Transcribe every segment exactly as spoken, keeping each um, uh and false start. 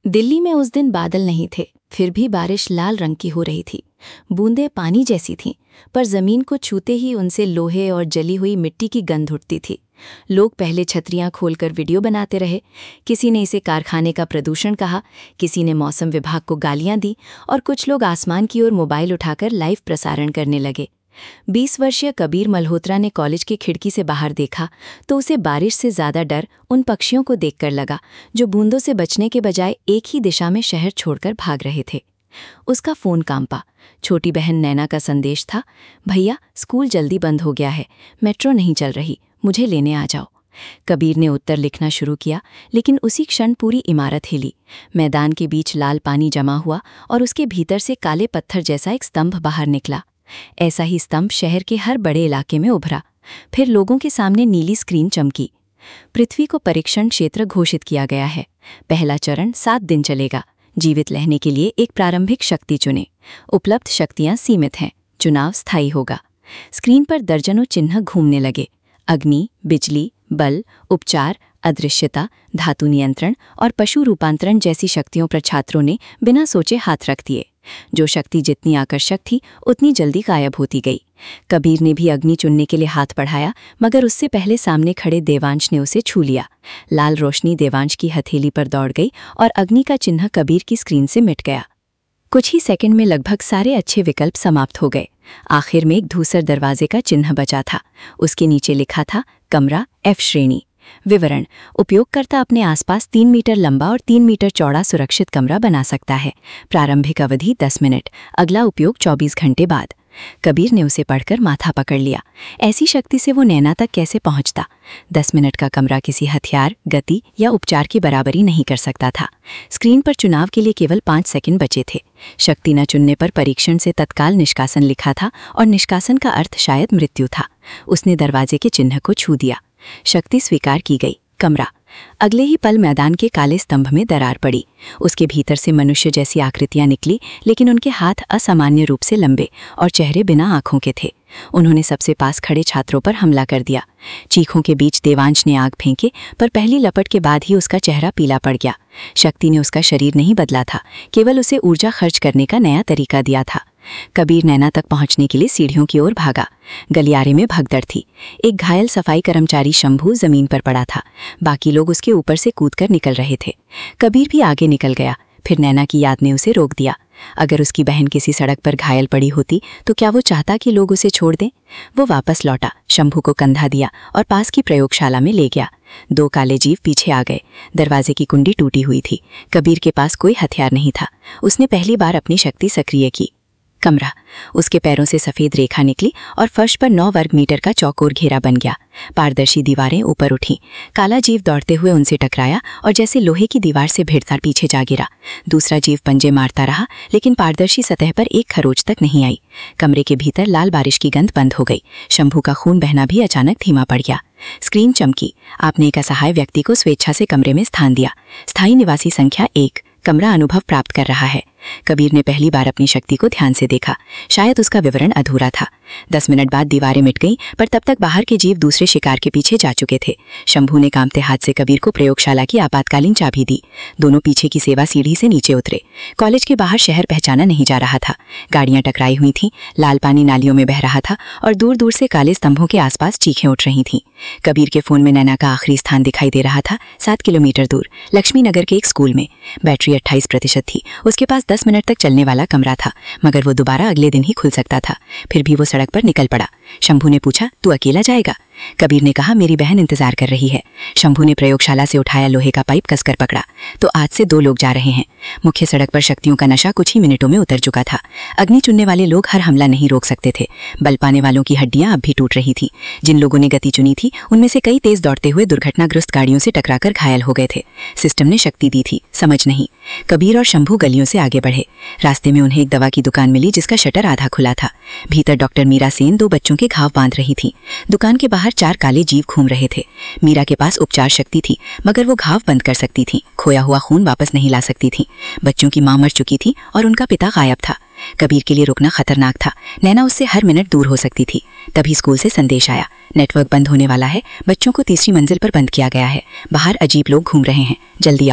दिल्ली में उस दिन बादल नहीं थे, फिर भी बारिश लाल रंग की हो रही थी। बूंदें पानी जैसी थीं, पर जमीन को छूते ही उनसे लोहे और जली हुई मिट्टी की गंध उठती थी। लोग पहले छतरियां खोलकर वीडियो बनाते रहे। किसी ने इसे कारखाने का प्रदूषण कहा, किसी ने मौसम विभाग को गालियां दी और कुछ लोग आसमान की ओर मोबाइल उठाकर लाइव प्रसारण करने लगे। बीस वर्षीय कबीर मल्होत्रा ने कॉलेज की खिड़की से बाहर देखा तो उसे बारिश से ज्यादा डर उन पक्षियों को देखकर लगा जो बूंदों से बचने के बजाय एक ही दिशा में शहर छोड़कर भाग रहे थे। उसका फोन कांपा। छोटी बहन नैना का संदेश था, भैया स्कूल जल्दी बंद हो गया है, मेट्रो नहीं चल रही, मुझे लेने आ जाओ। कबीर ने उत्तर लिखना शुरू किया, लेकिन उसी क्षण पूरी इमारत हिली। मैदान के बीच लाल पानी जमा हुआ और उसके भीतर से काले पत्थर जैसा एक स्तंभ बाहर निकला। ऐसा ही स्तंभ शहर के हर बड़े इलाके में उभरा। फिर लोगों के सामने नीली स्क्रीन चमकी। पृथ्वी को परीक्षण क्षेत्र घोषित किया गया है। पहला चरण सात दिन चलेगा। जीवित रहने के लिए एक प्रारंभिक शक्ति चुनें। उपलब्ध शक्तियां सीमित हैं, चुनाव स्थायी होगा। स्क्रीन पर दर्जनों चिन्ह घूमने लगे। अग्नि, बिजली, बल, उपचार, अदृश्यता, धातु नियंत्रण और पशु रूपांतरण जैसी शक्तियों पर छात्रों ने बिना सोचे हाथ रख दिए। जो शक्ति जितनी आकर्षक थी उतनी जल्दी गायब होती गई। कबीर ने भी अग्नि चुनने के लिए हाथ बढ़ाया, मगर उससे पहले सामने खड़े देवांश ने उसे छू लिया। लाल रोशनी देवांश की हथेली पर दौड़ गई और अग्नि का चिन्ह कबीर की स्क्रीन से मिट गया। कुछ ही सेकंड में लगभग सारे अच्छे विकल्प समाप्त हो गए। आखिर में एक धूसर दरवाजे का चिन्ह बचा था। उसके नीचे लिखा था कमरा एफ श्रेणी। विवरण: उपयोगकर्ता अपने आसपास तीन मीटर लंबा और तीन मीटर चौड़ा सुरक्षित कमरा बना सकता है। प्रारंभिक अवधि दस मिनट, अगला उपयोग चौबीस घंटे बाद। कबीर ने उसे पढ़कर माथा पकड़ लिया। ऐसी शक्ति से वो नैना तक कैसे पहुंचता? दस मिनट का कमरा किसी हथियार, गति या उपचार की बराबरी नहीं कर सकता था। स्क्रीन पर चुनाव के लिए केवल पाँच सेकंड बचे थे। शक्ति न चुनने पर परीक्षण से तत्काल निष्कासन लिखा था और निष्कासन का अर्थ शायद मृत्यु था। उसने दरवाजे के चिन्ह को छू दिया। शक्ति स्वीकार की गई। कमरा। अगले ही पल मैदान के काले स्तंभ में दरार पड़ी। उसके भीतर से मनुष्य जैसी आकृतियां निकली, लेकिन उनके हाथ असामान्य रूप से लंबे और चेहरे बिना आंखों के थे। उन्होंने सबसे पास खड़े छात्रों पर हमला कर दिया। चीखों के बीच देवांश ने आग फेंके, पर पहली लपट के बाद ही उसका चेहरा पीला पड़ गया। शक्ति ने उसका शरीर नहीं बदला था, केवल उसे ऊर्जा खर्च करने का नया तरीका दिया था। कबीर नैना तक पहुंचने के लिए सीढ़ियों की ओर भागा। गलियारे में भगदड़ थी। एक घायल सफाई कर्मचारी शंभू जमीन पर पड़ा था। बाकी लोग उसके ऊपर से कूदकर निकल रहे थे। कबीर भी आगे निकल गया। फिर नैना की याद ने उसे रोक दिया। अगर उसकी बहन किसी सड़क पर घायल पड़ी होती तो क्या वो चाहता कि लोग उसे छोड़ दें? वो वापस लौटा, शंभू को कंधा दिया और पास की प्रयोगशाला में ले गया। दो काले जीव पीछे आ गए। दरवाजे की कुंडी टूटी हुई थी। कबीर के पास कोई हथियार नहीं था। उसने पहली बार अपनी शक्ति सक्रिय की। कमरा। उसके पैरों से सफेद रेखा निकली और फर्श पर नौ वर्ग मीटर का चौकोर घेरा बन गया। पारदर्शी दीवारें ऊपर उठीं। काला जीव दौड़ते हुए उनसे टकराया और जैसे लोहे की दीवार से भिड़ता पीछे जा गिरा। दूसरा जीव पंजे मारता रहा, लेकिन पारदर्शी सतह पर एक खरोच तक नहीं आई। कमरे के भीतर लाल बारिश की गंध बंद हो गई। शंभू का खून बहना भी अचानक धीमा पड़ गया। स्क्रीन चमकी। आपने एक असहाय व्यक्ति को स्वेच्छा से कमरे में स्थान दिया। स्थायी निवासी संख्या एक। कमरा अनुभव प्राप्त कर रहा है। कबीर ने पहली बार अपनी शक्ति को ध्यान से देखा। शायद उसका विवरण अधूरा था। दस मिनट बाद दीवारें मिट गईं, पर तब तक बाहर के जीव दूसरे शिकार के पीछे जा चुके थे। शंभू ने कांपते हाथ से कबीर को प्रयोगशाला की आपातकालीन चाबी दी। दोनों पीछे की सेवा सीढ़ी से नीचे उतरे। कॉलेज के बाहर शहर पहचाना नहीं जा रहा था। गाड़ियां टकराई हुई थीं, लाल पानी नालियों में बह रहा था और दूर दूर से काले स्तंभों के आसपास चीखें उठ रही थीं। कबीर के फोन में नैना का आखिरी स्थान दिखाई दे रहा था, सात किलोमीटर दूर, लक्ष्मी नगर के एक स्कूल में। बैटरी अट्ठाईस प्रतिशत थी। उसके पास दस मिनट तक चलने वाला कमरा था, मगर वो दोबारा अगले दिन ही खुल सकता था। फिर भी वो सड़क पर निकल पड़ा। शंभू ने पूछा, तू अकेला जाएगा? कबीर ने कहा, मेरी बहन इंतजार कर रही है। शंभू ने प्रयोगशाला से उठाया लोहे का पाइप कसकर पकड़ा। तो आज से दो लोग जा रहे हैं। मुख्य सड़क पर शक्तियों का नशा कुछ ही मिनटों में उतर चुका था। अग्नि चुनने वाले लोग हर हमला नहीं रोक सकते थे। बल पाने वालों की हड्डियां अब भी टूट रही थी। जिन लोगों ने गति चुनी थी उनमें से कई तेज दौड़ते हुए दुर्घटनाग्रस्त गाड़ियों से टकराकर घायल हो गए थे। सिस्टम ने शक्ति दी थी, समझ नहीं। कबीर और शंभू गलियों से आगे बढ़े। रास्ते में उन्हें एक दवा की दुकान मिली जिसका शटर आधा खुला था। भीतर डॉक्टर मीरा सेन दो बच्चों के घाव बांध रही थी। दुकान के बाहर चार काले जीव घूम रहे थे। मीरा के पास उपचार शक्ति थी, मगर वो घाव बंद कर सकती थी। खोया हुआ खून वापस नहीं ला सकती थी। बच्चों की मां मर चुकी थी और उनका पिता गायब था। कबीर के लिए रुकना खतरनाक था। नैना उससे हर मिनट दूर हो सकती थी। तभी स्कूल से संदेश आया, नेटवर्क बंद होने वाला है। बच्चों को तीसरी मंजिल पर बंद किया गया है। बाहर अजीब लोग घूम रहे हैं, जल्दी आओ।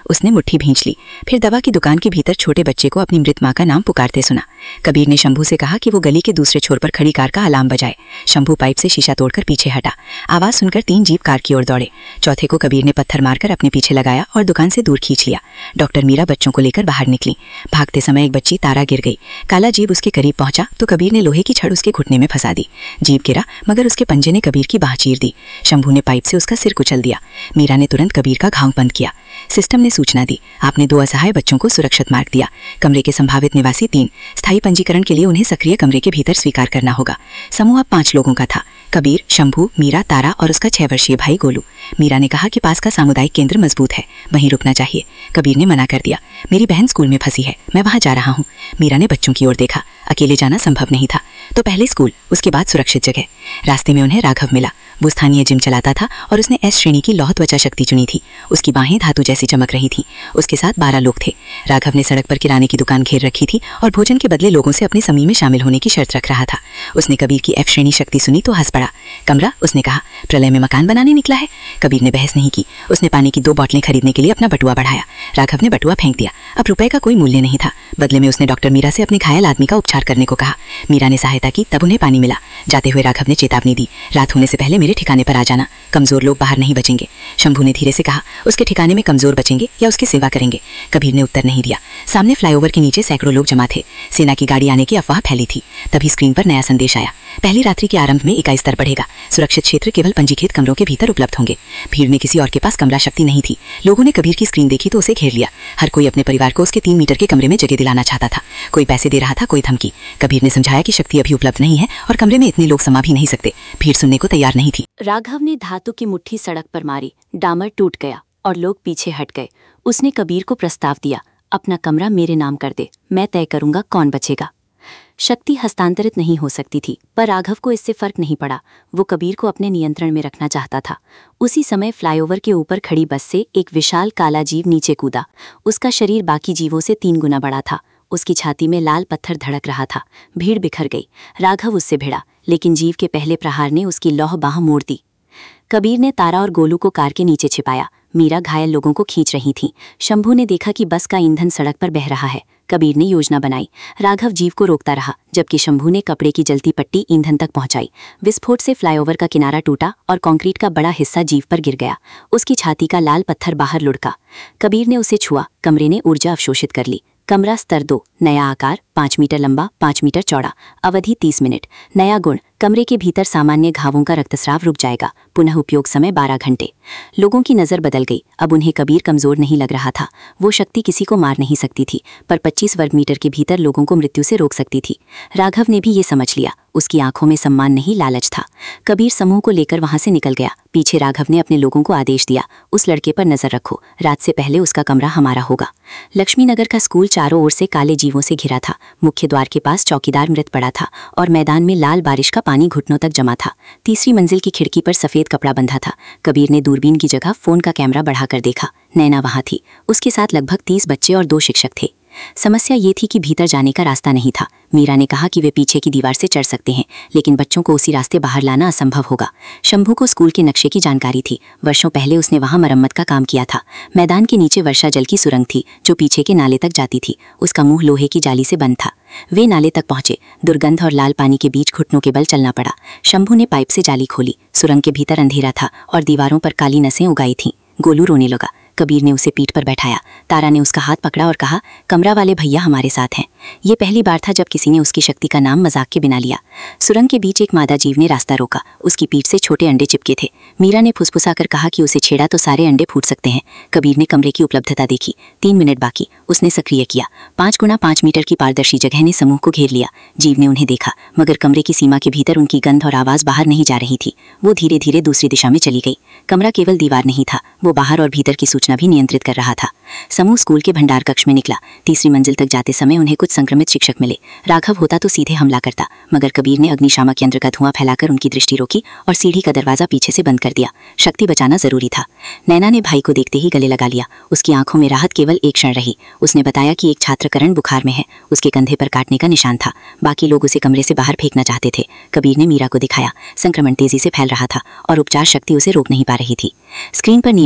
उसने मुट्ठी भींच ली। फिर दवा की दुकान के भीतर छोटे बच्चे को अपनी मृत माँ का नाम पुकारते सुना। कबीर ने शंभू से कहा कि वो गली के दूसरे छोर पर खड़ी कार का अलार्म बजाए। शंभू पाइप से शीशा तोड़कर पीछे हटा। आवाज सुनकर तीन जीप कार की ओर दौड़े। चौथे को कबीर ने पत्थर मारकर अपने पीछे लगाया और दुकान से दूर खींच लिया। डॉक्टर मीरा बच्चों को लेकर बाहर निकली। भागते समय एक बच्ची तारा गिर गई। काला जीप उसके करीब पहुंचा तो कबीर ने लोहे की छड़ उसके घुटने में फंसा दी। जीप गिरा मगर उसके पंजे ने कबीर की बाह चीर दी। शंभू ने पाइप से उसका सिर कुचल दिया। मीरा ने तुरंत कबीर का घाव बंद किया। सिस्टम ने सूचना दी। आपने दो असहाय बच्चों को सुरक्षित मार्ग दिया। कमरे के संभावित निवासी तीन। स्थायी पंजीकरण के लिए उन्हें सक्रिय कमरे के भीतर स्वीकार करना होगा। समूह अब पांच लोगों का था। कबीर, शंभू, मीरा, तारा और उसका छह वर्षीय भाई गोलू। मीरा ने कहा कि पास का सामुदायिक केंद्र मजबूत है, वहीं रुकना चाहिए। कबीर ने मना कर दिया। मेरी बहन स्कूल में फंसी है, मैं वहां जा रहा हूँ। मीरा ने बच्चों की ओर देखा। अकेले जाना संभव नहीं था, तो पहले स्कूल, उसके बाद सुरक्षित जगह। रास्ते में उन्हें राघव मिला। वो स्थानीय जिम चलाता था और उसने एस श्रेणी की लौह त्वचा शक्ति चुनी थी। उसकी बाहें धातु जैसी चमक रही थीं। उसके साथ बारह लोग थे। राघव ने सड़क पर किराने की दुकान घेर रखी थी और भोजन के बदले लोगों से अपनी समूह में शामिल होने की शर्त रख रहा था। उसने कबीर की एफ श्रेणी शक्ति सुनी तो हंस पड़ा। कमरा, उसने कहा, प्रलय में मकान बनाने निकला है। कबीर ने बहस नहीं की। उसने पानी की दो बोतलें खरीदने के लिए अपना बटुआ बढ़ाया। राघव ने बटुआ फेंक दिया। अब रुपए का कोई मूल्य नहीं था। बदले में उसने डॉक्टर मीरा से अपने घायल आदमी का उपचार करने को कहा। मीरा ने सहायता की, तब उन्हें पानी मिला। जाते हुए राघव ने चेतावनी दी, रात होने से पहले मेरे ठिकाने पर आ जाना। कमजोर लोग बाहर नहीं बचेंगे। शंभू ने धीरे से कहा, उसके ठिकाने में कमजोर बचेंगे या उसकी सेवा करेंगे? कबीर ने उत्तर नहीं दिया। सामने फ्लाईओवर के नीचे सैकड़ों लोग जमा थे। सेना की गाड़ी आने की अफवाह फैली थी। तभी स्क्रीन पर नया संदेश आया। पहली रात्रि के आरंभ में इकाई स्तर बढ़ेगा। सुरक्षित क्षेत्र केवल पंजीकृत कमरों के भीतर उपलब्ध होंगे। भीड़ में किसी और के पास कमरा शक्ति नहीं थी। लोगों ने कबीर की स्क्रीन देखी तो उसे घेर लिया। हर कोई अपने परिवार को उसके तीन मीटर के कमरे में जगह दिलाना चाहता था। कोई पैसे दे रहा था, कोई धमकी। कबीर ने समझाया कि शक्ति अभी उपलब्ध नहीं है और कमरे में इतने लोग समा भी नहीं सकते। भीड़ सुनने को तैयार नहीं थी। राघव ने धातु की मुट्ठी सड़क पर मारी। डामर टूट गया और लोग पीछे हट गए। उसने कबीर को प्रस्ताव दिया, अपना कमरा मेरे नाम कर दे, मैं तय करूंगा कौन बचेगा। शक्ति हस्तांतरित नहीं हो सकती थी, पर राघव को इससे फर्क नहीं पड़ा। वो कबीर को अपने नियंत्रण में रखना चाहता था। उसी समय फ्लाईओवर के ऊपर खड़ी बस से एक विशाल काला जीव नीचे कूदा। उसका शरीर बाकी जीवों से तीन गुना बड़ा था। उसकी छाती में लाल पत्थर धड़क रहा था। भीड़ बिखर गई। राघव उससे भिड़ा, लेकिन जीव के पहले प्रहार ने उसकी लौह बाह मोड़ दी। कबीर ने तारा और गोलू को कार के नीचे छिपाया। मीरा घायल लोगों को खींच रही थी। शंभू ने देखा कि बस का ईंधन सड़क पर बह रहा है। कबीर ने योजना बनाई। राघव जीव को रोकता रहा, जबकि शंभू ने कपड़े की जलती पट्टी ईंधन तक पहुंचाई। विस्फोट से फ्लाईओवर का किनारा टूटा और कंक्रीट का बड़ा हिस्सा जीव पर गिर गया। उसकी छाती का लाल पत्थर बाहर लुढ़का। कबीर ने उसे छुआ। कमरे ने ऊर्जा अवशोषित कर ली। कमरा स्तर दो, नया आकार, पाँच मीटर लंबा, पाँच मीटर चौड़ा, अवधि तीस मिनट। नया गुण, कमरे के भीतर सामान्य घावों का रक्तस्राव रुक जाएगा। पुनः उपयोग समय बारह घंटे। लोगों की नज़र बदल गई। अब उन्हें कबीर कमजोर नहीं लग रहा था। वो शक्ति किसी को मार नहीं सकती थी, पर पच्चीस वर्ग मीटर के भीतर लोगों को मृत्यु से रोक सकती थी। राघव ने भी ये समझ लिया। उसकी आंखों में सम्मान नहीं, लालच था। कबीर समूह को लेकर वहां से निकल गया। पीछे राघव ने अपने लोगों को आदेश दिया, उस लड़के पर नजर रखो, रात से पहले उसका कमरा हमारा होगा। लक्ष्मीनगर का स्कूल चारों ओर से काले जीवों से घिरा था। मुख्य द्वार के पास चौकीदार मृत पड़ा था और मैदान में लाल बारिश का पानी घुटनों तक जमा था। तीसरी मंजिल की खिड़की पर सफेद कपड़ा बंधा था। कबीर ने दूरबीन की जगह फोन का कैमरा बढ़ाकर देखा। नैना वहां थी। उसके साथ लगभग तीस बच्चे और दो शिक्षक थे। समस्या ये थी कि भीतर जाने का रास्ता नहीं था। मीरा ने कहा कि वे पीछे की दीवार से चढ़ सकते हैं, लेकिन बच्चों को उसी रास्ते बाहर लाना असंभव होगा। शंभू को स्कूल के नक्शे की जानकारी थी। वर्षों पहले उसने वहां मरम्मत का काम किया था। मैदान के नीचे वर्षा जल की सुरंग थी, जो पीछे के नाले तक जाती थी। उसका मुंह लोहे की जाली से बंद था। वे नाले तक पहुंचे। दुर्गंध और लाल पानी के बीच घुटनों के बल चलना पड़ा। शंभू ने पाइप से जाली खोली। सुरंग के भीतर अंधेरा था और दीवारों पर काली नसें उगाई थीं। गोलू रोने लगा। कबीर ने उसे पीठ पर बैठाया। तारा ने उसका हाथ पकड़ा और कहा, कमरा वाले भैया हमारे साथ हैं। ये पहली बार था जब किसी ने उसकी शक्ति का नाम मजाक के बिना लिया। सुरंग के बीच एक मादा जीव ने रास्ता रोका। उसकी पीठ से छोटे अंडे चिपके थे। मीरा ने फुसफुसाकर कहा कि उसे छेड़ा तो सारे अंडे फूट सकते हैं। कबीर ने कमरे की उपलब्धता देखी। तीन मिनट बाकी। उसने सक्रिय किया। पाँच गुना पाँच मीटर की पारदर्शी जगह ने समूह को घेर लिया। जीव ने उन्हें देखा, मगर कमरे की सीमा के भीतर उनकी गंध और आवाज बाहर नहीं जा रही थी। वो धीरे धीरे दूसरी दिशा में चली गई। कमरा केवल दीवार नहीं था, वो बाहर और भीतर की सूचना भी नियंत्रित कर रहा था। समूह स्कूल के भंडार कक्ष में निकला। तीसरी मंजिल तक जाते समय उन्हें कुछ संक्रमित शिक्षक मिले। राघव होता तो सीधे हमला करता, मगर कबीर ने अग्निशामक यंत्र का धुआं फैलाकर उनकी दृष्टि रोकी और सीढ़ी का दरवाजा पीछे से बंद कर दिया। शक्ति बचाना जरूरी था। नैना ने भाई को देखते ही गले लगा लिया। उसकी आंखों में राहत केवल एक क्षण रही। उसने बताया कि एक छात्र करण बुखार में है। उसके कंधे पर काटने का निशान था। बाकी लोग उसे कमरे से बाहर फेंकना चाहते थे। कबीर ने मीरा को दिखाया। संक्रमण तेजी से फैल रहा था और उपचार शक्ति उसे रोक नहीं पा रही थी। स्क्रीन पर नियम आया,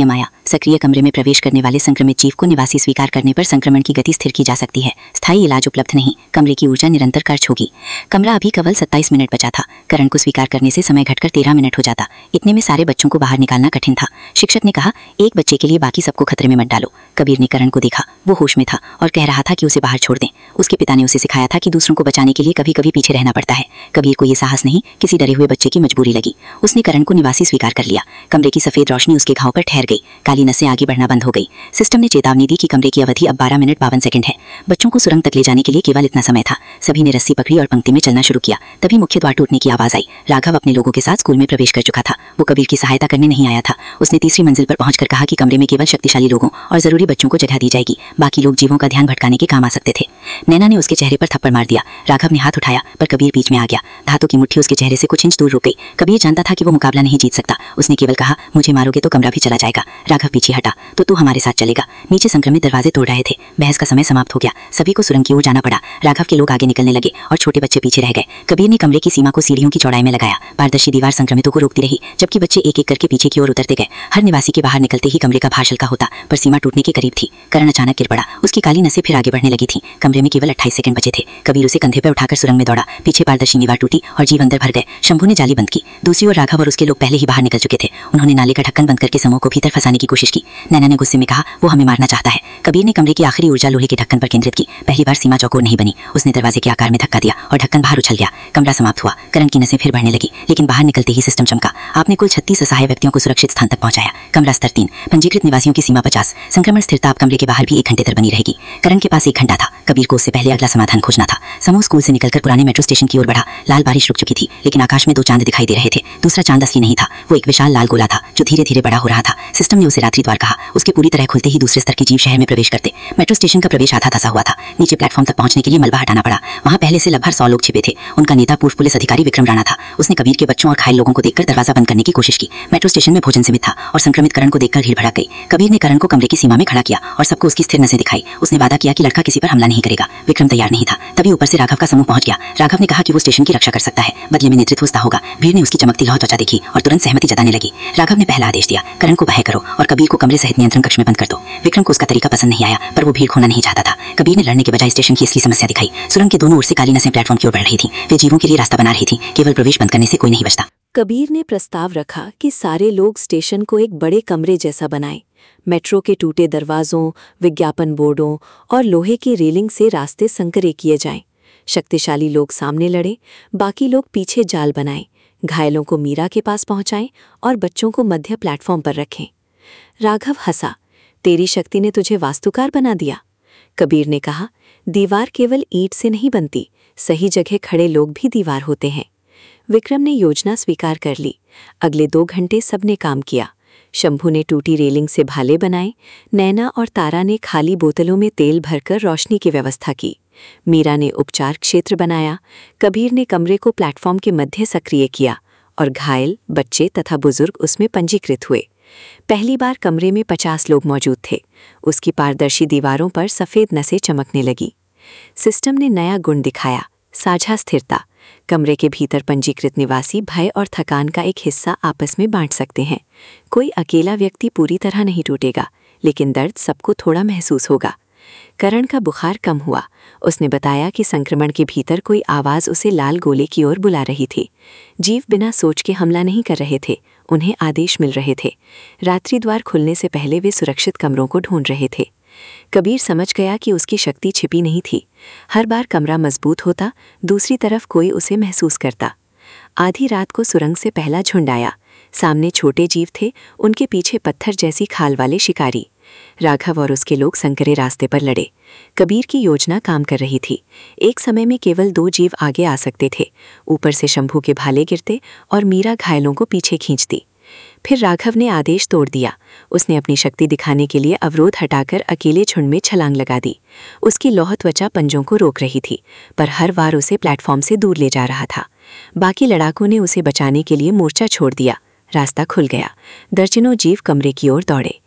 सक्रिय कमरे में प्रवेश करने वाले संक्रमित जीव को निवासी स्वीकार करने पर संक्रमण की गति स्थिर की जा सकती है। स्थायी इलाज उपलब्ध नहीं, कमरे की ऊर्जा निरंतर खर्च होगी। कमरा अभी केवल सत्ताईस मिनट बचा था। करण को स्वीकार करने से समय घटकर तेरह मिनट हो जाता। इतने में सारे बच्चों को बाहर निकालना कठिन था। शिक्षक ने कहा, एक बच्चे के लिए बाकी सबको खतरे में मत डालो। कबीर ने करण को देखा, वो होश में था और कह रहा था कि उसे बाहर छोड़ दें। उसके पिता ने उसे सिखाया था कि दूसरों को बचाने के लिए कभी कभी पीछे रहना पड़ता है। कबीर को ये साहस नहीं, किसी डरे हुए बच्चे की मजबूरी लगी। उसने करण को निवासी स्वीकार कर लिया। कमरे की सफेद रोशनी उसके घाव पर ठहर गई। काली नसें आगे बढ़ना बंद हो गई। सिस्टम ने चेतावनी दी कि कमरे की अवधि अब बारह मिनट बावन सेकंड है। बच्चों को सुरंग तक ले जाने के लिए केवल इतना समय था। सभी ने रस्सी पकड़ी और पंक्ति में चलना शुरू किया। तभी मुख्य द्वार टूटने की आवाज आई। राघव अपने लोगों के साथ स्कूल में प्रवेश कर चुका था। वो कबीर की सहायता करने नहीं आया था। उसने तीसरी मंजिल पर पहुंचकर कहा कि कमरे में केवल शक्तिशाली लोगों और जरूरी बच्चों को जगह दी जाएगी, बाकी लोग जीवों का ध्यान भटकाने के काम आ सकते थे। नैना ने उसके चेहरे पर थप्पड़ मार दिया। राघव ने हाथ उठाया पर कबीर बीच में आ गया। धातु की मुट्ठी उसके चेहरे से कुछ इंच दूर रुक गई। कबीर जानता था कि वो मुकाबला नहीं जीत सकता। उसने केवल कहा, मुझे मारोगे तो कमरा भी चला जाएगा। राघव पीछे हटा, तो तू हमारे साथ चलेगा। नीचे संक्रमित दरवाजे तोड़ रहे थे। बहस का समय समाप्त हो गया। सभी को सुरंग की ओर जाना पड़ा। राघव के लोग आगे निकलने लगे और छोटे बच्चे पीछे रह गए। कबीर ने कमरे की सीमा को सीढ़ियों की चौड़ाई में लगाया। पारदर्शी दीवार संक्रमितों को रोकती रही, जबकि बच्चे एक एक करके पीछे की ओर उतरते गए। हर निवासी के बाहर निकलते ही कमरे का भार हल्का होता, पर सीमा टूटने के करीब थी। करण अचानक गिर पड़ा। उसकी काली नसें फिर आगे बढ़ने लगी थी। कमरे में केवल अट्ठाईस सेकंड बचे थे। कबीर उसे कंधे पर उठाकर सुरंग में दौड़ा। पीछे पारदर्शी दीवार टूटी और जीव अंदर भर गए। शंभू ने जाली बंद की। दूसरी ओर राघव और उसके लोग पहले ही बाहर निकल चुके थे। उन्होंने नाले का ढक्कन बंद करके समूह को भीतर फंसाने की कोशिश की। नैना ने गुस्से में कहा, वो हमें मारना चाहता है। कबीर ने कमरे की आखिरी ऊर्जा लोहे के ढक्कन पर केंद्रित की। पहली बार सीमा चौकोर नहीं बनी। उसने दरवाजे के आकार में धक्का दिया और ढक्कन बाहर उछल गया। कमरा समाप्त हुआ। करण की नसें फिर बढ़ने लगी, लेकिन बाहर निकलते ही सिस्टम चमका। आपने कुल छत्तीस असहाय व्यक्तियों को सुरक्षित स्थान तक पहुंचाया। कमरा स्तर तीन, पंजीकृत निवासियों की सीमा पचास। संक्रमण स्थिरता अब कमरे के बाहर भी एक घंटे तक बनी रहेगी। करण के पास एक घंटा था। कबीर को उससे पहले अगला समाधान खोजना था। समूह स्कूल से निकलकर पुराने मेट्रो स्टेशन की ओर बढ़ा। लाल बारिश रुक चुकी थी, लेकिन आकाश में दो चांद दिखाई दे रहे थे। दूसरा चांद असली नहीं था, वो एक विशाल लाल गोला था जो धीरे धीरे बड़ा हो रहा था। सिस्टम ने उसे रात्रि द्वार कहा। उसके पूरी तरह खुलते ही दूसरे स्तर के जीव शहर में प्रवेश करते। मेट्रो स्टेशन का प्रवेश आधा धसा हुआ था। नीचे प्लेटफॉर्म तक पहुंचने के लिए मलबा हटाना पड़ा। वहां पहले से लगभग सौ लोग छिपे थे। उनका नेता पूर्व पुलिस अधिकारी विक्रम राणा था। उसने कबीर के बच्चों और घायल लोगों को देखकर दरवाजा बंद करने की कोशिश की। मेट्रो स्टेशन में भोजन सीमित था और संक्रमित करण को देखकर भीड़ भड़क गई। कबीर ने करण को कमरे की सीमा में खड़ा किया और सबको उसकी स्थिर नसें दिखाई। उसने वादा किया कि लड़का किसी पर हमला नहीं करेगा। विक्रम तैयार नहीं था। तभी ऊपर से राघव का समूह पहुंच गया। राघव ने कहा कि वो स्टेशन की रक्षा कर सकता है, बदले में नेतृत्व उसका होगा। भीड़ ने उसकी चमकती लौह त्वचा देखी और तुरंत सहमति जताने लगी। राघव ने पहला आदेश दिया, करण को बाहर करो और कबीर को कमरे सहित नियंत्रण कक्ष में बंद कर दो। विक्रम को उसका तरीका पसंद नहीं आया, पर वो भीड़ खोना नहीं चाहता था। कबीर ने लड़ने के बजाय स्टेशन की असली समस्या दिखाई। सुरंग के दोनों ओर से काली नसें प्लेटफॉर्म की ओर बढ़ रही थी। वे जीवों के लिए रास्ता बना रही थी। केवल प्रवेश बंद करने से कोई नहीं बचता। कबीर ने प्रस्ताव रखा कि सारे लोग स्टेशन को एक बड़े कमरे जैसा बनाएं। मेट्रो के टूटे दरवाजों, विज्ञापन बोर्डों और लोहे की रेलिंग से रास्ते संकरे किए जाएं। शक्तिशाली लोग सामने लड़े, बाकी लोग पीछे जाल बनाएं। घायलों को मीरा के पास पहुंचाएं और बच्चों को मध्य प्लेटफॉर्म पर रखें। राघव हंसा, तेरी शक्ति ने तुझे वास्तुकार बना दिया। कबीर ने कहा, दीवार केवल ईंट से नहीं बनती, सही जगह खड़े लोग भी दीवार होते हैं। विक्रम ने योजना स्वीकार कर ली। अगले दो घंटे सबने काम किया। शंभू ने टूटी रेलिंग से भाले बनाए। नैना और तारा ने खाली बोतलों में तेल भरकर रोशनी की व्यवस्था की। मीरा ने उपचार क्षेत्र बनाया। कबीर ने कमरे को प्लेटफॉर्म के मध्य सक्रिय किया और घायल, बच्चे तथा बुजुर्ग उसमें पंजीकृत हुए। पहली बार कमरे में पचास लोग मौजूद थे। उसकी पारदर्शी दीवारों पर सफ़ेद नसें चमकने लगी। सिस्टम ने नया गुण दिखाया, साझा स्थिरता। कमरे के भीतर पंजीकृत निवासी भय और थकान का एक हिस्सा आपस में बांट सकते हैं। कोई अकेला व्यक्ति पूरी तरह नहीं टूटेगा, लेकिन दर्द सबको थोड़ा महसूस होगा। करण का बुखार कम हुआ। उसने बताया कि संक्रमण के भीतर कोई आवाज़ उसे लाल गोले की ओर बुला रही थी। जीव बिना सोच के हमला नहीं कर रहे थे, उन्हें आदेश मिल रहे थे। रात्रि द्वार खुलने से पहले वे सुरक्षित कमरों को ढूंढ रहे थे। कबीर समझ गया कि उसकी शक्ति छिपी नहीं थी। हर बार कमरा मजबूत होता, दूसरी तरफ कोई उसे महसूस करता। आधी रात को सुरंग से पहला झुंड आया। सामने छोटे जीव थे, उनके पीछे पत्थर जैसी खाल वाले शिकारी। राघव और उसके लोग संकरे रास्ते पर लड़े। कबीर की योजना काम कर रही थी। एक समय में केवल दो जीव आगे आ सकते थे। ऊपर से शंभू के भाले गिरते और मीरा घायलों को पीछे खींचती। फिर राघव ने आदेश तोड़ दिया। उसने अपनी शक्ति दिखाने के लिए अवरोध हटाकर अकेले झुंड में छलांग लगा दी। उसकी लौह त्वचा पंजों को रोक रही थी, पर हर बार उसे प्लेटफॉर्म से दूर ले जा रहा था। बाकी लड़ाकों ने उसे बचाने के लिए मोर्चा छोड़ दिया। रास्ता खुल गया। दर्जनों जीव कमरे की ओर दौड़े।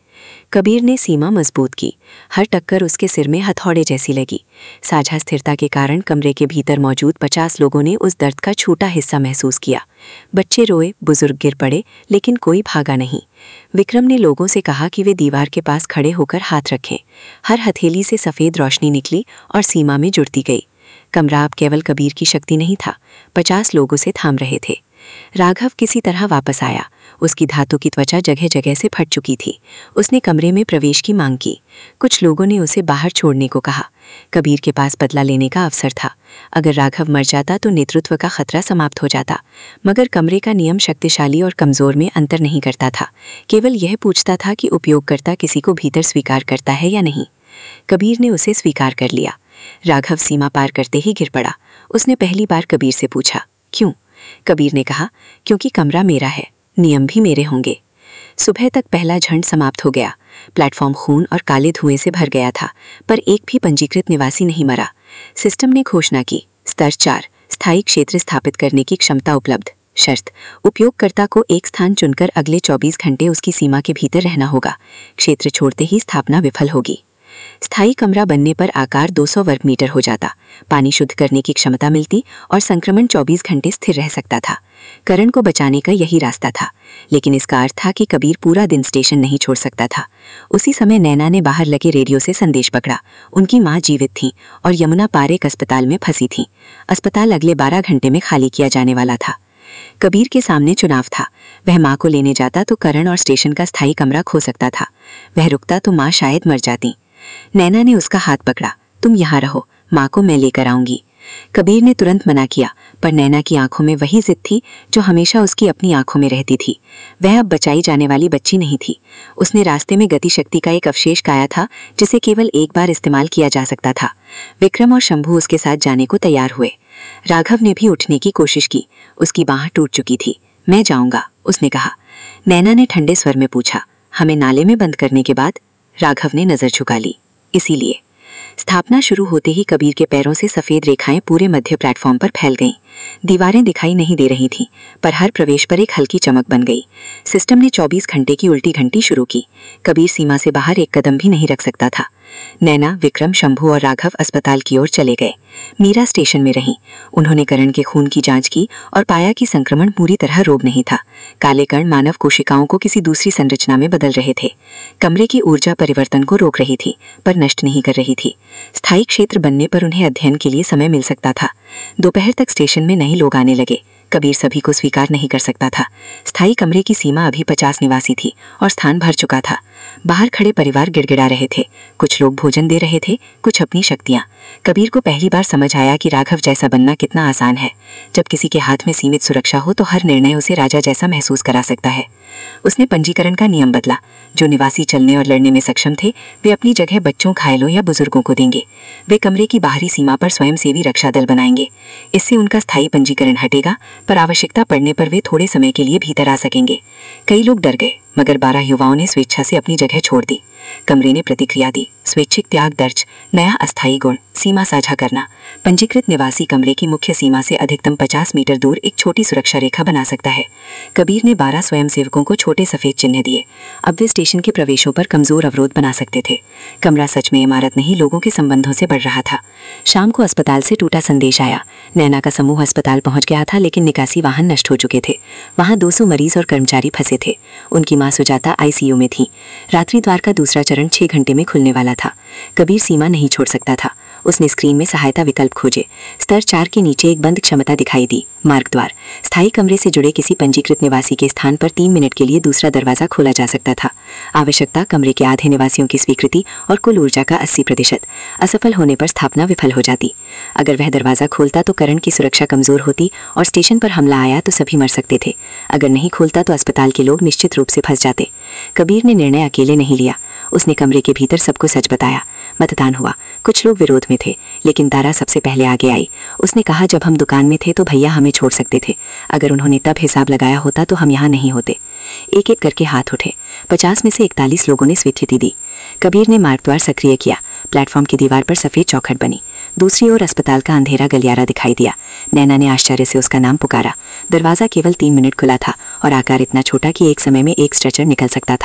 कबीर ने सीमा मजबूत की। हर टक्कर उसके सिर में हथौड़े जैसी लगी। साझा स्थिरता के कारण कमरे के भीतर मौजूद पचास लोगों ने उस दर्द का छोटा हिस्सा महसूस किया। बच्चे रोए, बुजुर्ग गिर पड़े, लेकिन कोई भागा नहीं। विक्रम ने लोगों से कहा कि वे दीवार के पास खड़े होकर हाथ रखें। हर हथेली से सफ़ेद रोशनी निकली और सीमा में जुड़ती गई। कमरा अब केवल कबीर की शक्ति नहीं था, पचास लोगों से थाम रहे थे। राघव किसी तरह वापस आया। उसकी धातु की त्वचा जगह जगह से फट चुकी थी। उसने कमरे में प्रवेश की मांग की। कुछ लोगों ने उसे बाहर छोड़ने को कहा। कबीर के पास बदला लेने का अवसर था। अगर राघव मर जाता तो नेतृत्व का खतरा समाप्त हो जाता, मगर कमरे का नियम शक्तिशाली और कमज़ोर में अंतर नहीं करता था। केवल यह पूछता था कि उपयोगकर्ता किसी को भीतर स्वीकार करता है या नहीं। कबीर ने उसे स्वीकार कर लिया। राघव सीमा पार करते ही गिर पड़ा। उसने पहली बार कबीर से पूछा, क्यों? कबीर ने कहा, क्योंकि कमरा मेरा है, नियम भी मेरे होंगे। सुबह तक पहला झंड समाप्त हो गया। प्लेटफॉर्म खून और काले धुएं से भर गया था, पर एक भी पंजीकृत निवासी नहीं मरा। सिस्टम ने घोषणा की, स्तर चार, स्थायी क्षेत्र स्थापित करने की क्षमता उपलब्ध। शर्त, उपयोगकर्ता को एक स्थान चुनकर अगले चौबीस घंटे उसकी सीमा के भीतर रहना होगा। क्षेत्र छोड़ते ही स्थापना विफल होगी। स्थायी कमरा बनने पर आकार दो सौ वर्ग मीटर हो जाता, पानी शुद्ध करने की क्षमता मिलती और संक्रमण चौबीस घंटे स्थिर रह सकता था। करण को बचाने का यही रास्ता था, लेकिन इसका अर्थ था कि कबीर पूरा दिन स्टेशन नहीं छोड़ सकता था। उसी समय नैना ने बाहर लगे रेडियो से संदेश पकड़ा। उनकी माँ जीवित थी और यमुना पार एक अस्पताल में फंसी थी। अस्पताल अगले बारह घंटे में खाली किया जाने वाला था। कबीर के सामने चुनाव था। वह माँ को लेने जाता तो करण और स्टेशन का स्थायी कमरा खो सकता था। वह रुकता तो माँ शायद मर जाती। नैना ने उसका हाथ पकड़ा। तुम यहाँ रहो, माँ को मैं लेकर आऊंगी। कबीर ने तुरंत मना किया, पर नैना की आंखों में वही जिद थी जो हमेशा उसकी अपनी आंखों में रहती थी। वह अब बचाई जाने वाली बच्ची नहीं थी। उसने रास्ते में गति शक्ति का एक अवशेष पाया था, जिसे केवल एक बार इस्तेमाल किया जा सकता था। विक्रम और शंभू उसके साथ जाने को तैयार हुए। राघव ने भी उठने की कोशिश की। उसकी बाँह टूट चुकी थी। मैं जाऊंगा, उसने कहा। नैना ने ठंडे स्वर में पूछा, हमें नाले में बंद करने के बाद? राघव ने नजर झुका ली। इसीलिए। स्थापना शुरू होते ही कबीर के पैरों से सफ़ेद रेखाएं पूरे मध्य प्लेटफॉर्म पर फैल गईं। दीवारें दिखाई नहीं दे रही थीं, पर हर प्रवेश पर एक हल्की चमक बन गई। सिस्टम ने चौबीस घंटे की उल्टी घंटी शुरू की। कबीर सीमा से बाहर एक कदम भी नहीं रख सकता था। नैना, विक्रम, शंभू और राघव अस्पताल की ओर चले गए। मीरा स्टेशन में रहीं। उन्होंने करण के खून की जांच की और पाया कि संक्रमण पूरी तरह रोग नहीं था। काले कण मानव कोशिकाओं को किसी दूसरी संरचना में बदल रहे थे। कमरे की ऊर्जा परिवर्तन को रोक रही थी, पर नष्ट नहीं कर रही थी। स्थायी क्षेत्र बनने पर उन्हें अध्ययन के लिए समय मिल सकता था। दोपहर तक स्टेशन में नए लोग आने लगे। कबीर सभी को स्वीकार नहीं कर सकता था। स्थायी कमरे की सीमा अभी पचास निवासी थी और स्थान भर चुका था। बाहर खड़े परिवार गिड़गिड़ा रहे थे। कुछ लोग भोजन दे रहे थे, कुछ अपनी शक्तियाँ। कबीर को पहली बार समझ आया कि राघव जैसा बनना कितना आसान है। जब किसी के हाथ में सीमित सुरक्षा हो तो हर निर्णय उसे राजा जैसा महसूस करा सकता है। उसने पंजीकरण का नियम बदला। जो निवासी चलने और लड़ने में सक्षम थे, वे अपनी जगह बच्चों, घायलों या बुजुर्गों को देंगे। वे कमरे की बाहरी सीमा पर स्वयंसेवी रक्षा दल बनाएंगे। इससे उनका स्थायी पंजीकरण हटेगा, पर आवश्यकता पड़ने पर वे थोड़े समय के लिए भीतर आ सकेंगे। कई लोग डर गए, मगर बारह युवाओं ने स्वेच्छा से अपनी जगह छोड़ दी। कमरे ने प्रतिक्रिया दी। स्वैच्छिक त्याग दर्ज, नया अस्थायी गुण, सीमा साझा करना। पंजीकृत निवासी कमरे की मुख्य सीमा से अधिकतम पचास मीटर दूर एक छोटी सुरक्षा रेखा बना सकता है। कबीर ने बारह स्वयंसेवकों को छोटे सफ़ेद चिन्ह दिए। अब वे स्टेशन के प्रवेशों पर कमज़ोर अवरोध बना सकते थे। कमरा सच में इमारत नहीं, लोगों के संबंधों से बढ़ रहा था। शाम को अस्पताल से टूटा संदेश आया। नैना का समूह अस्पताल पहुंच गया था, लेकिन निकासी वाहन नष्ट हो चुके थे। वहां दो सौ मरीज और कर्मचारी फंसे थे। उनकी मां सुजाता आईसीयू में थी। रात्रि द्वार का दूसरा चरण छह घंटे में खुलने वाला था। कबीर सीमा नहीं छोड़ सकता था। उसने स्क्रीन में सहायता विकल्प खोजे। स्तर चार के नीचे एक बंद क्षमता दिखाई दी, मार्ग द्वार। स्थायी कमरे से जुड़े किसी पंजीकृत निवासी के स्थान पर तीन मिनट के लिए दूसरा दरवाजा खोला जा सकता था। आवश्यकता, कमरे के आधे निवासियों की स्वीकृति और कुल ऊर्जा का अस्सी प्रतिशत। असफल होने पर स्थापना विफल हो जाती। अगर वह दरवाजा खोलता तो करण की सुरक्षा कमजोर होती और स्टेशन पर हमला आया तो सभी मर सकते थे। अगर नहीं खोलता तो अस्पताल के लोग निश्चित रूप से फंस जाते। कबीर ने निर्णय अकेले नहीं लिया। उसने कमरे के भीतर सबको सच बताया। मतदान हुआ। कुछ लोग विरोध में थे, लेकिन दारा सबसे पहले आगे आई। उसने कहा, जब हम दुकान में थे तो भैया हमें छोड़ सकते थे। अगर उन्होंने तब हिसाब लगाया होता तो हम यहाँ नहीं होते। एक एक करके हाथ उठे। पचास में से इकतालीस लोगों ने स्वीकृति दी। कबीर ने मार्ग द्वार सक्रिय किया। प्लेटफॉर्म की दीवार पर सफ़ेद चौखट बनी। दूसरी ओर अस्पताल का अंधेरा गलियारा दिखाई दिया। नैना ने आश्चर्य से उसका नाम पुकारा। दरवाज़ा केवल तीन मिनट खुला था और आकार इतना छोटा कि एक समय में एक स्ट्रेचर निकल सकता था।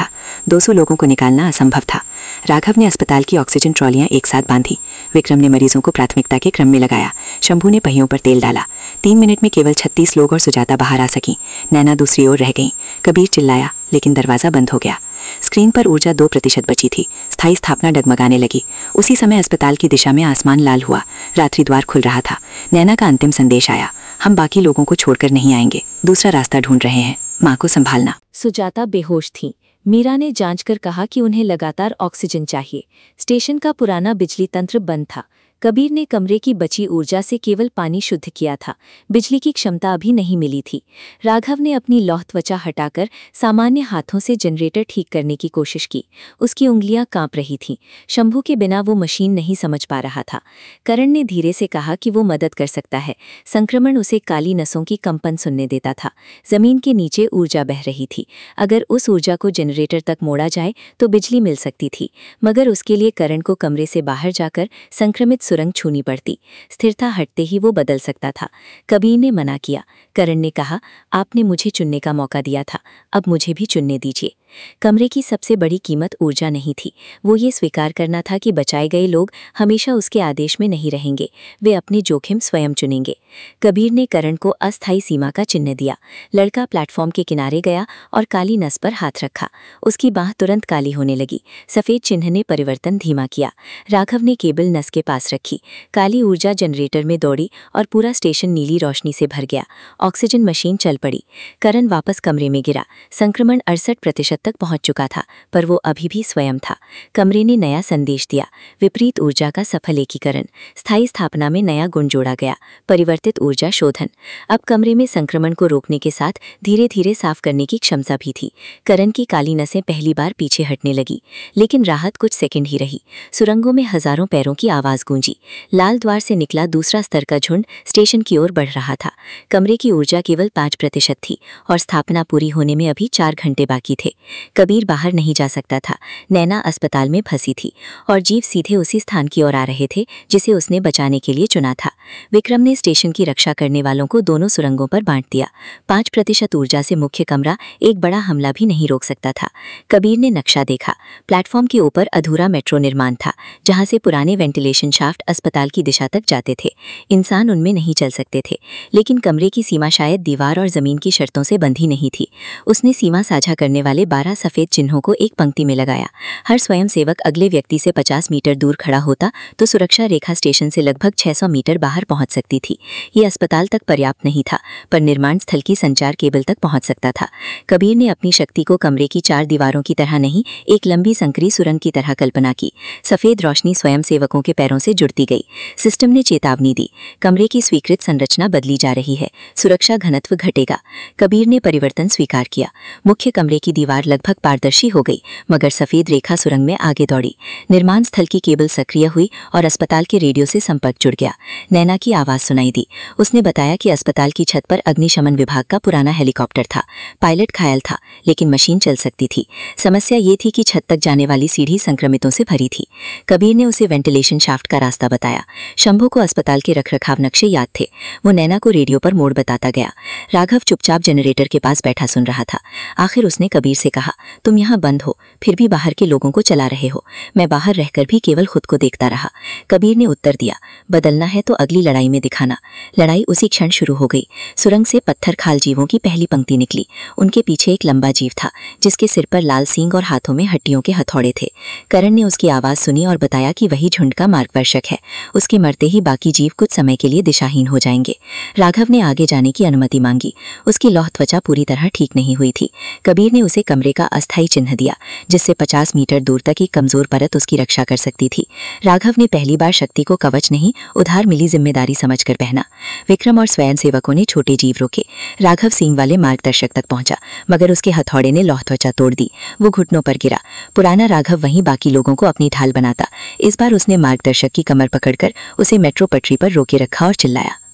दो सौ लोगों को निकालना असंभव था। राघव ने अस्पताल की ऑक्सीजन ट्रॉलियां एक साथ बांधी। विक्रम ने मरीजों को प्राथमिकता के क्रम में लगाया। शंभू ने पहियों पर तेल डाला। तीन मिनट में केवल छत्तीस लोग और सुजाता बाहर आ सकी। नैना दूसरी ओर रह गईं। कबीर चिल्लाया, लेकिन दरवाज़ा बंद हो गया। स्क्रीन पर ऊर्जा दो प्रतिशत बची थी। स्थायी स्थापना डगमगाने लगी। उसी समय अस्पताल की दिशा में आसमान लाल हुआ। रात्रि द्वार खुल रहा था। नैना का अंतिम संदेश आया, हम बाकी लोगों को छोड़कर नहीं आएंगे, दूसरा रास्ता ढूंढ रहे हैं, माँ को संभालना। सुजाता बेहोश थीं। मीरा ने जांच कर कहा कि उन्हें लगातार ऑक्सीजन चाहिए। स्टेशन का पुराना बिजली तंत्र बंद था। कबीर ने कमरे की बची ऊर्जा से केवल पानी शुद्ध किया था। बिजली की क्षमता अभी नहीं मिली थी। राघव ने अपनी लौह त्वचा हटाकर सामान्य हाथों से जनरेटर ठीक करने की कोशिश की। उसकी उंगलियां कांप रही थीं। शंभू के बिना वो मशीन नहीं समझ पा रहा था। करण ने धीरे से कहा कि वो मदद कर सकता है। संक्रमण उसे काली नसों की कंपन सुनने देता था। जमीन के नीचे ऊर्जा बह रही थी। अगर उस ऊर्जा को जनरेटर तक मोड़ा जाए तो बिजली मिल सकती थी, मगर उसके लिए करण को कमरे से बाहर जाकर संक्रमित सुरंग छूनी पड़ती। स्थिरता हटते ही वो बदल सकता था। कबीर ने मना किया। करण ने कहा, आपने मुझे चुनने का मौका दिया था, अब मुझे भी चुनने दीजिए। कमरे की सबसे बड़ी कीमत ऊर्जा नहीं थी, वो ये स्वीकार करना था कि बचाए गए लोग हमेशा उसके आदेश में नहीं रहेंगे, वे अपने जोखिम स्वयं चुनेंगे। कबीर ने करण को अस्थायी सीमा का चिन्ह दिया। लड़का प्लेटफॉर्म के किनारे गया और काली नस पर हाथ रखा। उसकी बाह तुरंत काली होने लगी। सफ़ेद चिन्ह ने परिवर्तन धीमा किया। राघव ने केबल नस के पास रखी। काली ऊर्जा जनरेटर में दौड़ी और पूरा स्टेशन नीली रोशनी से भर गया। ऑक्सीजन मशीन चल पड़ी। करण वापस कमरे में गिरा। संक्रमण अड़सठ प्रतिशत तक पहुंच चुका था, पर वो अभी भी स्वयं था। कमरे ने नया संदेश दिया, विपरीत ऊर्जा का सफल एकीकरण। स्थायी स्थापना में नया गुण जोड़ा गया, परिवर्तित ऊर्जा शोधन। अब कमरे में संक्रमण को रोकने के साथ धीरे धीरे साफ करने की क्षमता भी थी। करण की काली नसें पहली बार पीछे हटने लगी, लेकिन राहत कुछ सेकंड ही रही। सुरंगों में हजारों पैरों की आवाज गूंजी। लाल द्वार से निकला दूसरा स्तर का झुंड स्टेशन की ओर बढ़ रहा था। कमरे की ऊर्जा केवल पाँच प्रतिशत थी और स्थापना पूरी होने में अभी चार घंटे बाकी थे। कबीर बाहर नहीं जा सकता था। नैना अस्पताल में फंसी थी और जीव सीधे उसी स्थान की ओर आ रहे थे जिसे उसने बचाने के लिए चुना था। विक्रम ने स्टेशन की रक्षा करने वालों को दोनों सुरंगों पर बांट दिया। पाँच प्रतिशत ऊर्जा से मुख्य कमरा एक बड़ा हमला भी नहीं रोक सकता था। कबीर ने नक्शा देखा। प्लेटफॉर्म के ऊपर अधूरा मेट्रो निर्माण था, जहां से पुराने वेंटिलेशन शाफ्ट अस्पताल की दिशा तक जाते थे। इंसान उनमें नहीं चल सकते थे, लेकिन कमरे की सीमा शायद दीवार और जमीन की शर्तों से बंधी नहीं थी। उसने सीमा साझा करने वाले बारह सफेद चिन्हों को एक पंक्ति में लगाया। हर स्वयंसेवक अगले व्यक्ति से पचास मीटर दूर खड़ा होता तो सुरक्षा रेखा स्टेशन से लगभग छह सौ मीटर बाहर पहुंच सकती थी। ये अस्पताल तक पर्याप्त नहीं था, पर निर्माण स्थल की संचार केबल तक पहुंच सकता था। कबीर ने अपनी शक्ति को कमरे की चार दीवारों की तरह नहीं, एक लंबी संकरी सुरंग की तरह कल्पना की। सफेद रोशनी स्वयंसेवकों के पैरों से जुड़ती गई। सिस्टम ने चेतावनी दी, कमरे की स्वीकृत संरचना बदली जा रही है, सुरक्षा घनत्व घटेगा। कबीर ने परिवर्तन स्वीकार किया। मुख्य कमरे की दीवार लगभग पारदर्शी हो गई, मगर सफेद रेखा सुरंग में आगे दौड़ी। निर्माण स्थल की केबल सक्रिय हुई और अस्पताल के रेडियो से संपर्क जुड़ गया। नैना की आवाज सुनाई दी। उसने बताया कि अस्पताल की छत पर अग्निशमन विभाग का पुराना हेलीकॉप्टर था। पायलट घायल था, लेकिन मशीन चल सकती थी। समस्या ये थी कि छत तक जाने वाली सीढ़ी संक्रमितों से भरी थी। कबीर ने उसे वेंटिलेशन शाफ्ट का रास्ता बताया। शंभू को अस्पताल के रखरखाव नक्शे याद थे। वो नैना को रेडियो पर मोड़ बताता गया। राघव चुपचाप जनरेटर के पास बैठा सुन रहा था। आखिर उसने कबीर से कहा, तुम यहाँ बंद हो, फिर भी बाहर के लोगों को चला रहे हो। मैं बाहर रहकर भी केवल खुद को देखता रहा। कबीर ने उत्तर दिया, बदलना है तो अगली लड़ाई में दिखाना। लड़ाई उसी क्षण शुरू हो गई। सुरंग से पत्थर खाल जीवों की पहली पंक्ति निकली। उनके पीछे एक लंबा जीव था, जिसके सिर पर लाल सींग और हाथों में हड्डियों के हथौड़े थे। करण ने उसकी आवाज सुनी और बताया कि वही झुंड का मार्गदर्शक है। उसके मरते ही बाकी जीव कुछ समय के लिए दिशाहीन हो जाएंगे। राघव ने आगे जाने की अनुमति मांगी। उसकी लौह त्वचा पूरी तरह ठीक नहीं हुई थी। कबीर ने उसे कमरे का अस्थायी चिन्ह दिया, जिससे पचास मीटर दूर तक एक कमजोर परत उसकी रक्षा कर सकती थी। राघव ने पहली बार शक्ति को कवच नहीं, उधार मिली जिम्मेदारी समझकर पहना। विक्रम और स्वयंसेवकों ने छोटे जीव रोके। राघव सींग वाले मार्गदर्शक तक पहुंचा, मगर उसके हथौड़े ने लौह त्वचा तोड़ दी। वो घुटनों पर गिरा। पुराना राघव वहीं बाकी लोगों को अपनी ढाल बनाता। इस बार उसने मार्गदर्शक की कमर पकड़कर उसे मेट्रो पटरी पर रोके रखा और चिल्लाया,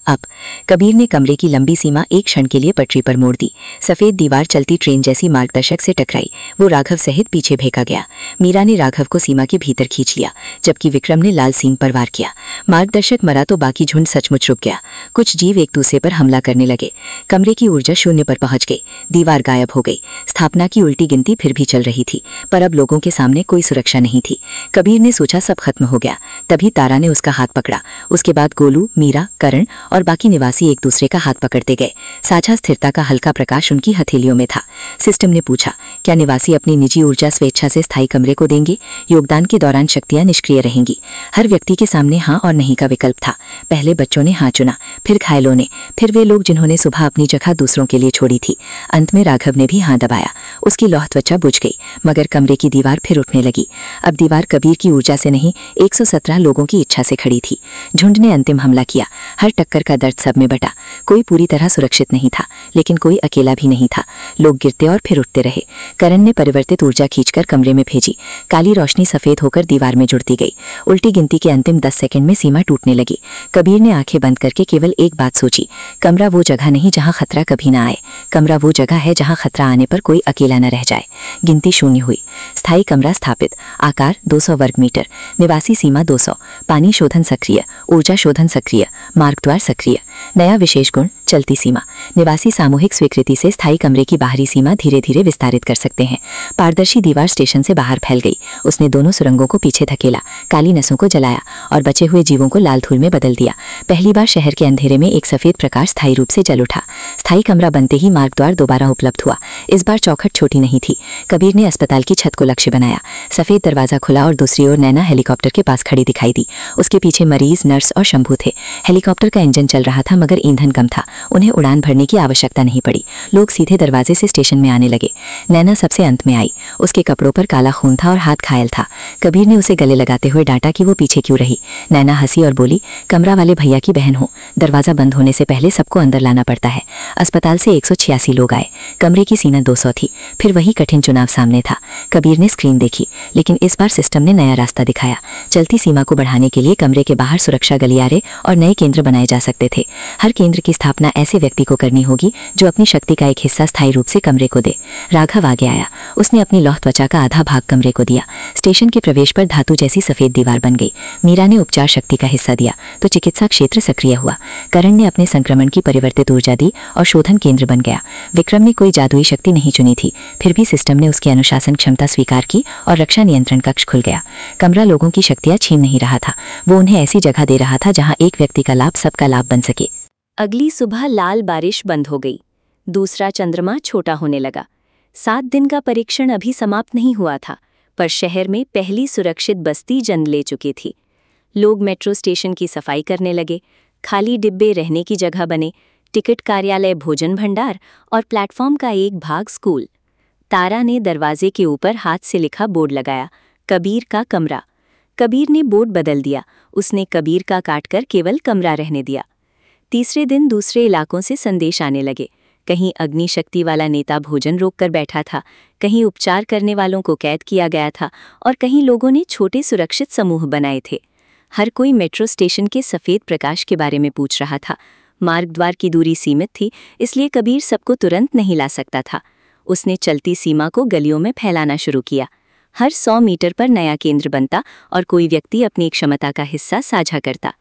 अब कबीर ने कमरे की लंबी सीमा एक क्षण के लिए पटरी पर मोड़ दी। सफेद दीवार चलती ट्रेन जैसी मार्गदर्शक से टकराई। वो राघव सहित पीछे फेंका गया। मीरा ने राघव को सीमा के भीतर खींच लिया, जबकि विक्रम ने लाल सींग पर वार किया। मार्गदर्शक मरा तो बाकी झुंड सचमुच रुक गया। कुछ जीव एक दूसरे पर हमला करने लगे। कमरे की ऊर्जा शून्य पर पहुंच गई। दीवार गायब हो गई। स्थापना की उल्टी गिनती फिर भी चल रही थी, पर अब लोगों के सामने कोई सुरक्षा नहीं थी। कबीर ने सोचा सब खत्म हो गया। तभी तारा ने उसका हाथ पकड़ा। उसके बाद गोलू, मीरा, करण और बाकी निवासी एक दूसरे का हाथ पकड़ते गए। साझा स्थिरता का हल्का प्रकाश उनकी हथेलियों में था। सिस्टम ने पूछा, क्या निवासी अपनी निजी ऊर्जा स्वेच्छा से स्थायी कमरे को देंगे? योगदान के दौरान शक्तियां निष्क्रिय रहेंगी। हर व्यक्ति के सामने हाँ और नहीं का विकल्प था। पहले बच्चों ने हाँ चुना, फिर घायलों ने, फिर वे लोग जिन्होंने सुबह अपनी जगह दूसरों के लिए छोड़ी थी। अंत में राघव ने भी हाँ दबाया। उसकी लौह त्वचा बुझ गई, मगर कमरे की दीवार फिर उठने लगी। अब दीवार कबीर की ऊर्जा से नहीं, एक सौ सत्रह लोगों की इच्छा से खड़ी थी। झुंड ने अंतिम हमला किया। हर टक्कर का दर्द सब में बटा। कोई पूरी तरह सुरक्षित नहीं था, लेकिन कोई अकेला भी नहीं था। लोग गिरते और फिर उठते रहे। करण ने परिवर्तित ऊर्जा खींचकर कमरे में भेजी। काली रोशनी सफेद होकर दीवार में जुड़ती गई। उल्टी गिनती के अंतिम दस सेकंड में सीमा टूटने लगी। कबीर ने आंखें बंद करके केवल एक बात सोची, कमरा वो जगह नहीं जहां खतरा कभी ना आए। कमरा वो जगह है जहां खतरा आने पर कोई अकेला न रह जाए। गिनती शून्य हुई। स्थायी कमरा स्थापित। आकार दो सौ वर्ग मीटर। निवासी सीमा दो सौ। पानी शोधन सक्रिय। ऊर्जा शोधन सक्रिय। मार्गद्वार सक्रिय। नया विशेष गुण, चलती सीमा। निवासी सामूहिक स्वीकृति से स्थायी कमरे की बाहरी सीमा धीरे धीरे विस्तारित कर सकते हैं। पारदर्शी दीवार स्टेशन से बाहर फैल गई। उसने दोनों सुरंगों को पीछे धकेला, काली नसों को जलाया और बचे हुए जीवों को लाल धूल में बदल दिया। पहली बार शहर के अंधेरे में एक सफेद प्रकाश स्थायी रूप से जल उठा। स्थायी कमरा बनते ही मार्गद्वार दोबारा उपलब्ध हुआ। इस बार चौखट छोटी नहीं थी। कबीर ने अस्पताल की छत को लक्ष्य बनाया। सफेद दरवाजा खुला और दूसरी ओर नैना हेलीकॉप्टर के पास खड़ी दिखाई दी। उसके पीछे मरीज, नर्स और शंभू थे। हेलीकॉप्टर का इंजन चल रहा था, मगर ईंधन कम था। उन्हें उड़ान भरने की आवश्यकता नहीं पड़ी। लोग सीधे दरवाजे से स्टेशन में आने लगे। नैना सबसे अंत में आई। उसके कपड़ों पर काला खून था और हाथ घायल था। कबीर ने उसे गले लगाते हुए डांटा कि वो पीछे क्यों रही। नैना हंसी और बोली, कमरा वाले भैया की बहन हूँ। दरवाजा बंद होने से पहले सबको अंदर लाना पड़ता है। अस्पताल से एक सौ छियासी लोग आए। कमरे की सीमा दो सौ थी। फिर वही कठिन चुनाव सामने था। कबीर ने स्क्रीन देखी, लेकिन इस बार सिस्टम ने नया रास्ता दिखाया। चलती सीमा को बढ़ाने के लिए कमरे के बाहर सुरक्षा गलियारे और नए केंद्र बनाए जा सकते थे। हर केंद्र की स्थापना ऐसे व्यक्ति को करनी होगी जो अपनी शक्ति का एक हिस्सा स्थायी रूप से कमरे को दे। राघव आगे आया। उसने अपनी लौह त्वचा का आधा भाग कमरे को दिया। स्टेशन के प्रवेश पर धातु जैसी सफेद दीवार बन गई। मीरा ने उपचार शक्ति का हिस्सा दिया तो चिकित्सा क्षेत्र सक्रिय हुआ। करण ने अपने संक्रमण की परिवर्तित ऊर्जा दी और शोधन केंद्र बन गया। विक्रम ने कोई जादुई शक्ति नहीं चुनी थी, फिर भी सिस्टम ने उसकी अनुशासन क्षमता स्वीकार की और रक्षा नियंत्रण कक्ष खुल गया। कमरा लोगों की शक्तियां छीन नहीं रहा था, वो उन्हें ऐसी जगह दे रहा था जहां एक व्यक्ति का लाभ सबका लाभ बन सके। अगली सुबह लाल बारिश बंद हो गई। दूसरा चंद्रमा छोटा होने लगा। सात दिन का परीक्षण अभी समाप्त नहीं हुआ था, पर शहर में पहली सुरक्षित बस्ती जन्म ले चुकी थी। लोग मेट्रो स्टेशन की सफाई करने लगे। खाली डिब्बे रहने की जगह बने। टिकट कार्यालय भोजन भंडार और प्लेटफॉर्म का एक भाग स्कूल। तारा ने दरवाजे के ऊपर हाथ से लिखा बोर्ड लगाया, कबीर का कमरा। कबीर ने बोर्ड बदल दिया। उसने कबीर का काटकर केवल कमरा रहने दिया। तीसरे दिन दूसरे इलाकों से संदेश आने लगे। कहीं अग्नि शक्ति वाला नेता भोजन रोककर बैठा था, कहीं उपचार करने वालों को कैद किया गया था और कहीं लोगों ने छोटे सुरक्षित समूह बनाए थे। हर कोई मेट्रो स्टेशन के सफ़ेद प्रकाश के बारे में पूछ रहा था। मार्गद्वार की दूरी सीमित थी, इसलिए कबीर सबको तुरंत नहीं ला सकता था। उसने चलती सीमा को गलियों में फैलाना शुरू किया। हर सौ मीटर पर नया केंद्र बनता और कोई व्यक्ति अपनी क्षमता का हिस्सा साझा करता।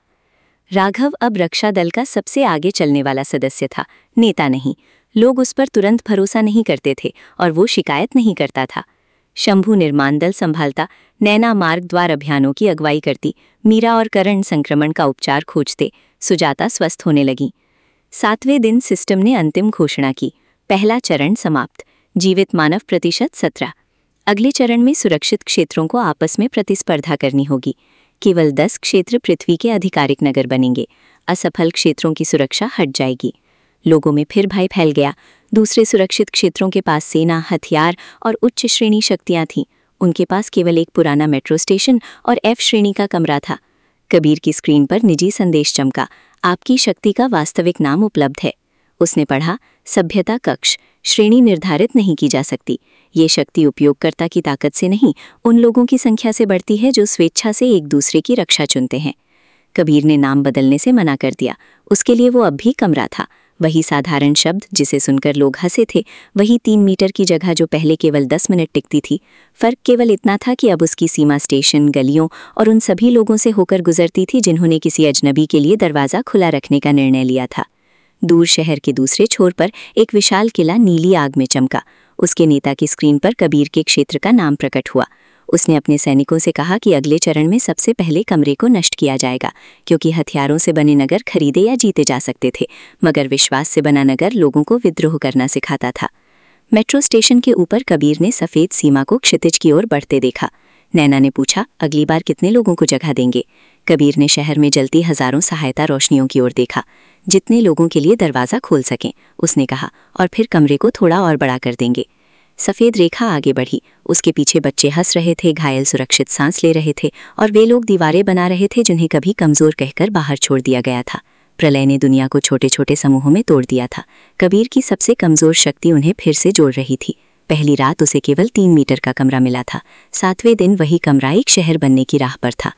राघव अब रक्षा दल का सबसे आगे चलने वाला सदस्य था, नेता नहीं। लोग उस पर तुरंत भरोसा नहीं करते थे और वो शिकायत नहीं करता था। शंभू निर्माण दल संभालता, नैना मार्गद्वार अभियानों की अगुवाई करती, मीरा और करण संक्रमण का उपचार खोजते, सुजाता स्वस्थ होने लगी। सातवें दिन सिस्टम ने अंतिम घोषणा की, पहला चरण समाप्त। जीवित मानव प्रतिशत सत्रह। अगले चरण में सुरक्षित क्षेत्रों को आपस में प्रतिस्पर्धा करनी होगी। केवल दस क्षेत्र पृथ्वी के आधिकारिक नगर बनेंगे। असफल क्षेत्रों की सुरक्षा हट जाएगी। लोगों में फिर भय फैल गया। दूसरे सुरक्षित क्षेत्रों के पास सेना, हथियार और उच्च श्रेणी शक्तियां थीं। उनके पास केवल एक पुराना मेट्रो स्टेशन और एफ श्रेणी का कमरा था। कबीर की स्क्रीन पर निजी संदेश चमका, आपकी शक्ति का वास्तविक नाम उपलब्ध है। उसने पढ़ा, सभ्यता कक्ष, श्रेणी निर्धारित नहीं की जा सकती। ये शक्ति उपयोगकर्ता की ताकत से नहीं, उन लोगों की संख्या से बढ़ती है जो स्वेच्छा से एक दूसरे की रक्षा चुनते हैं। कबीर ने नाम बदलने से मना कर दिया। उसके लिए वो अब भी कमरा था, वही साधारण शब्द जिसे सुनकर लोग हंसे थे, वही तीन मीटर की जगह जो पहले केवल दस मिनट टिकती थी। फर्क केवल इतना था कि अब उसकी सीमा स्टेशन, गलियों और उन सभी लोगों से होकर गुजरती थी जिन्होंने किसी अजनबी के लिए दरवाज़ा खुला रखने का निर्णय लिया था। दूर शहर के दूसरे छोर पर एक विशाल किला नीली आग में चमका। उसके नेता की स्क्रीन पर कबीर के क्षेत्र का नाम प्रकट हुआ। उसने अपने सैनिकों से कहा कि अगले चरण में सबसे पहले कमरे को नष्ट किया जाएगा, क्योंकि हथियारों से बने नगर खरीदे या जीते जा सकते थे, मगर विश्वास से बना नगर लोगों को विद्रोह करना सिखाता था। मेट्रो स्टेशन के ऊपर कबीर ने सफ़ेद सीमा को क्षितिज की ओर बढ़ते देखा। नैना ने पूछा, अगली बार कितने लोगों को जगह देंगे? कबीर ने शहर में जलती हजारों सहायता रोशनियों की ओर देखा। जितने लोगों के लिए दरवाज़ा खोल सकें, उसने कहा, और फिर कमरे को थोड़ा और बड़ा कर देंगे। सफ़ेद रेखा आगे बढ़ी। उसके पीछे बच्चे हंस रहे थे, घायल सुरक्षित सांस ले रहे थे, और वे लोग दीवारें बना रहे थे जिन्हें कभी कमज़ोर कहकर बाहर छोड़ दिया गया था। प्रलय ने दुनिया को छोटे छोटे समूहों में तोड़ दिया था। कबीर की सबसे कमज़ोर शक्ति उन्हें फिर से जोड़ रही थी। पहली रात उसे केवल तीन मीटर का कमरा मिला था। सातवें दिन वही कमरा एक शहर बनने की राह पर था।